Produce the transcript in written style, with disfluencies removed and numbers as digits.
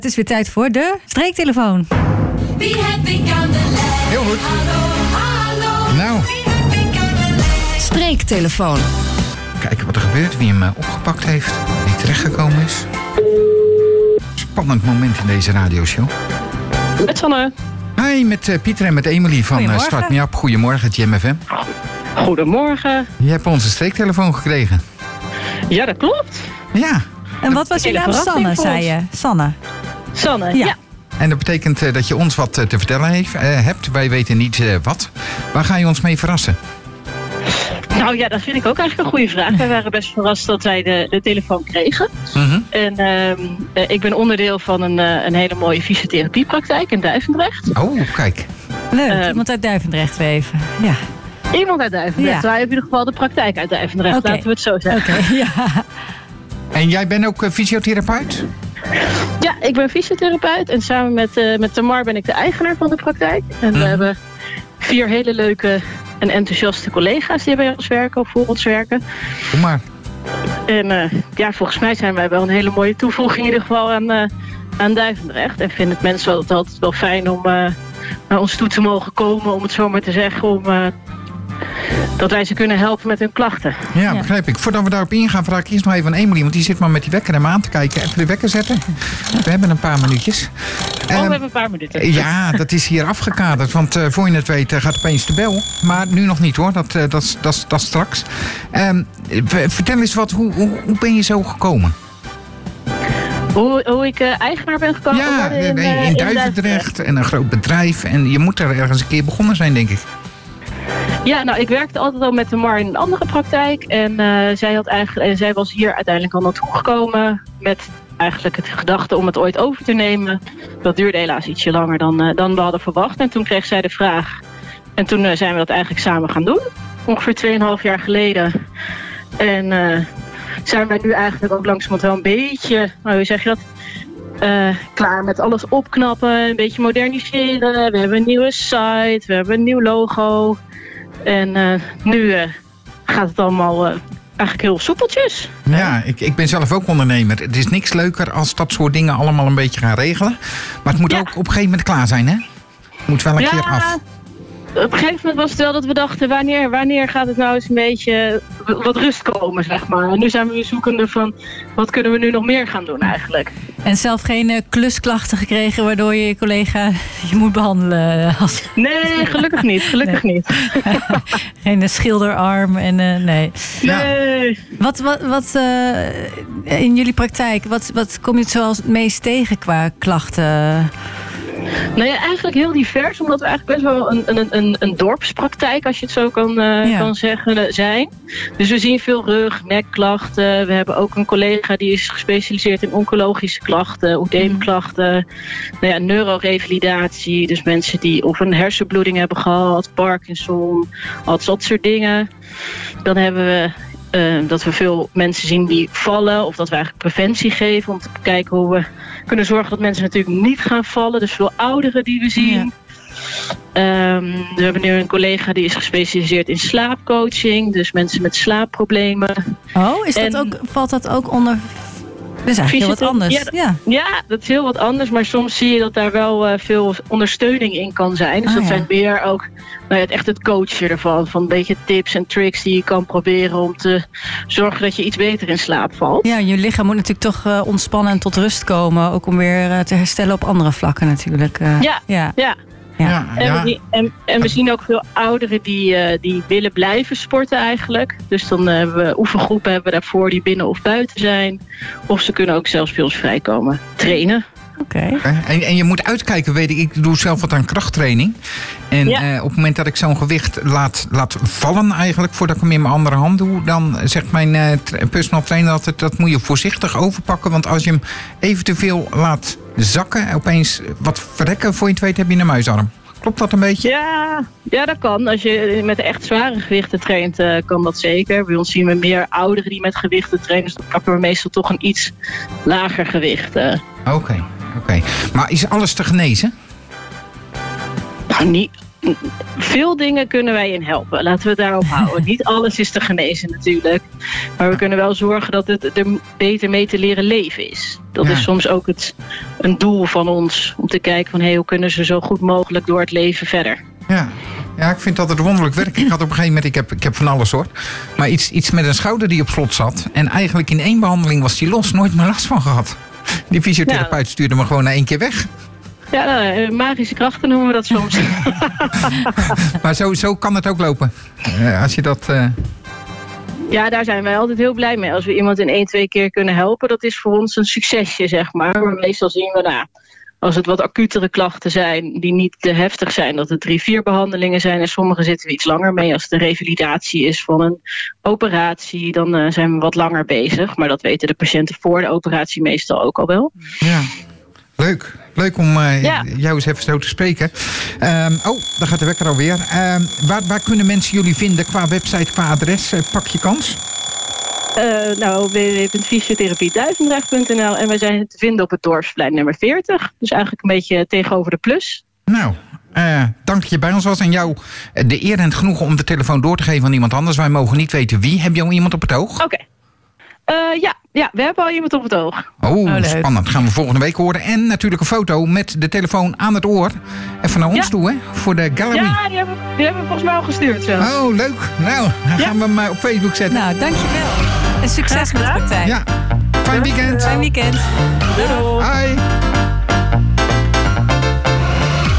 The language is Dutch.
Het is weer tijd voor de streektelefoon. Wie heb ik aan de lijn? Heel goed. Hallo. Nou, Streektelefoon. kijken wat er gebeurt. Wie hem opgepakt heeft. Wie terechtgekomen is. Spannend moment in deze radioshow. Met Sanne. Hi, met Pieter en met Emily van Start Me Up. Goedemorgen, Jam FM. Goedemorgen. Je hebt onze streektelefoon gekregen. Ja, dat klopt. Ja. En wat was je naam? Sanne, zei je. Sanne, Ja. ja. En dat betekent dat je ons wat te vertellen hebt. Wij weten niet wat. Waar ga je ons mee verrassen? Nou ja, dat vind ik ook eigenlijk een goede vraag. Wij waren best verrast dat wij de telefoon kregen. Mm-hmm. En ik ben onderdeel van een hele mooie fysiotherapiepraktijk in Duivendrecht. Oh, kijk. Leuk, iemand uit Duivendrecht weer even. Ja. Iemand uit Duivendrecht. Ja. Wij hebben in ieder geval de praktijk uit Duivendrecht. Oké. Laten we het zo zeggen. Oké, ja. En jij bent ook fysiotherapeut? Ja, ik ben fysiotherapeut. En samen met Tamar ben ik de eigenaar van de praktijk. En we hebben 4 hele leuke en enthousiaste collega's die bij ons werken of voor ons werken. Kom maar. En volgens mij zijn wij wel een hele mooie toevoeging in ieder geval aan Duivendrecht. En vinden het mensen altijd wel fijn om naar ons toe te mogen komen, om het zo maar te zeggen, dat wij ze kunnen helpen met hun klachten. Ja, begrijp ik. Voordat we daarop ingaan, vraag ik eerst nog even aan Emily, want die zit maar met die wekker naar me aan te kijken. Even de wekker zetten. We hebben een paar minuutjes. We hebben een paar minuten. Ja, dat is hier afgekaderd, want voor je het weet gaat opeens de bel. Maar nu nog niet hoor, dat is straks. Vertel eens wat, hoe ben je zo gekomen? Hoe ik eigenaar ben gekomen? Ja, in Duivendrecht en een groot bedrijf. En je moet er ergens een keer begonnen zijn, denk ik. Ja, nou, ik werkte altijd al met Tamar in een andere praktijk. En zij was hier uiteindelijk al naartoe gekomen met eigenlijk het gedachte om het ooit over te nemen. Dat duurde helaas ietsje langer dan we hadden verwacht. En toen kreeg zij de vraag. En toen zijn we dat eigenlijk samen gaan doen. Ongeveer 2,5 jaar geleden. En zijn wij nu eigenlijk ook langzamerhand wel een beetje, hoe zeg je dat? Klaar met alles opknappen, een beetje moderniseren. We hebben een nieuwe site, we hebben een nieuw logo. En nu gaat het allemaal eigenlijk heel soepeltjes. Ja, ik ben zelf ook ondernemer. Het is niks leuker als dat soort dingen allemaal een beetje gaan regelen. Maar het moet ook op een gegeven moment klaar zijn, hè? Het moet wel een keer af. Op een gegeven moment was het wel dat we dachten, wanneer gaat het nou eens een beetje wat rust komen, zeg maar. En nu zijn we weer zoekende van, wat kunnen we nu nog meer gaan doen eigenlijk. En zelf geen klusklachten gekregen waardoor je collega je moet behandelen? Nee, gelukkig niet. Gelukkig niet. Geen schilderarm en nee. Nee. Wat in jullie praktijk, wat kom je zoals het meest tegen qua klachten? Nou ja, eigenlijk heel divers, omdat we eigenlijk best wel een dorpspraktijk, als je het zo kan zeggen, zijn. Dus we zien veel rug, nekklachten. We hebben ook een collega die is gespecialiseerd in oncologische klachten, oedeemklachten, neurorevalidatie. Dus mensen die of een hersenbloeding hebben gehad, Parkinson, al dat soort dingen. Dan hebben we dat we veel mensen zien die vallen, of dat we eigenlijk preventie geven om te kijken hoe we kunnen zorgen dat mensen natuurlijk niet gaan vallen. Dus veel ouderen die we zien. Ja. We hebben nu een collega die is gespecialiseerd in slaapcoaching, dus mensen met slaapproblemen. Oh, valt dat ook onder? Dat is eigenlijk heel wat anders. Ja, dat is heel wat anders, maar soms zie je dat daar wel veel ondersteuning in kan zijn. Dus dat zijn meer ook het coachen ervan. Van een beetje tips en tricks die je kan proberen om te zorgen dat je iets beter in slaap valt. Ja, je lichaam moet natuurlijk toch ontspannen en tot rust komen. Ook om weer te herstellen op andere vlakken natuurlijk. Ja. En we zien ook veel ouderen die willen blijven sporten eigenlijk. Dus dan hebben we oefengroepen daarvoor die binnen of buiten zijn. Of ze kunnen ook zelfs bij ons vrijkomen trainen. Oké. En je moet uitkijken, weet ik doe zelf wat aan krachttraining. En op het moment dat ik zo'n gewicht laat vallen eigenlijk, voordat ik hem in mijn andere hand doe, dan zegt mijn personal trainer altijd, dat moet je voorzichtig overpakken. Want als je hem even te veel laat zakken, opeens wat verrekken, voor je het weet heb je een muisarm. Klopt dat een beetje? Ja, dat kan. Als je met echt zware gewichten traint, kan dat zeker. Bij ons zien we meer ouderen die met gewichten trainen. Dus dan pakken we meestal toch een iets lager gewicht. Oké. Maar is alles te genezen? Nou, veel dingen kunnen wij in helpen. Laten we het daarop houden. Niet alles is te genezen natuurlijk. Maar we kunnen wel zorgen dat het er beter mee te leren leven is. Dat is soms ook een doel van ons. Om te kijken van hoe kunnen ze zo goed mogelijk door het leven verder. Ja, ik vind dat het wonderlijk werk. Ik had op een gegeven moment, ik heb van alles hoor. Maar iets met een schouder die op slot zat. En eigenlijk in 1 behandeling was die los. Nooit meer last van gehad. Die fysiotherapeut stuurde me gewoon na 1 keer weg. Ja, magische krachten noemen we dat soms. Maar zo kan het ook lopen. Als je dat... Ja, daar zijn wij altijd heel blij mee. Als we iemand in 1, 2 keer kunnen helpen, dat is voor ons een succesje, zeg maar. Maar meestal zien we, als het wat acutere klachten zijn die niet te heftig zijn, dat het 3, 4 behandelingen zijn. En sommige zitten we iets langer mee. Als het een revalidatie is van een operatie, dan zijn we wat langer bezig. Maar dat weten de patiënten voor de operatie meestal ook al wel. Ja, leuk. Leuk om jou eens even zo te spreken. Daar gaat de wekker alweer. Waar kunnen mensen jullie vinden qua website, qua adres? Pak je kans? www.fysiotherapie-duivendrecht.nl en wij zijn te vinden op het Dorpsplein nummer 40. Dus eigenlijk een beetje tegenover de Plus. Nou, dank dat je bij ons was. En jou de eer en het genoegen om de telefoon door te geven aan iemand anders. Wij mogen niet weten wie. Heb je al iemand op het oog? Oké. Ja, we hebben al iemand op het oog. Oh, spannend. Gaan we volgende week horen. En natuurlijk een foto met de telefoon aan het oor. Even naar ons toe, hè? Voor de gallery. Ja, die hebben we volgens mij al gestuurd zo. Oh, leuk. Nou, dan gaan we hem op Facebook zetten. Nou, dankjewel. En succes met de praktijk. Ja. Fijn weekend. Fijn weekend. Doei. Hoi.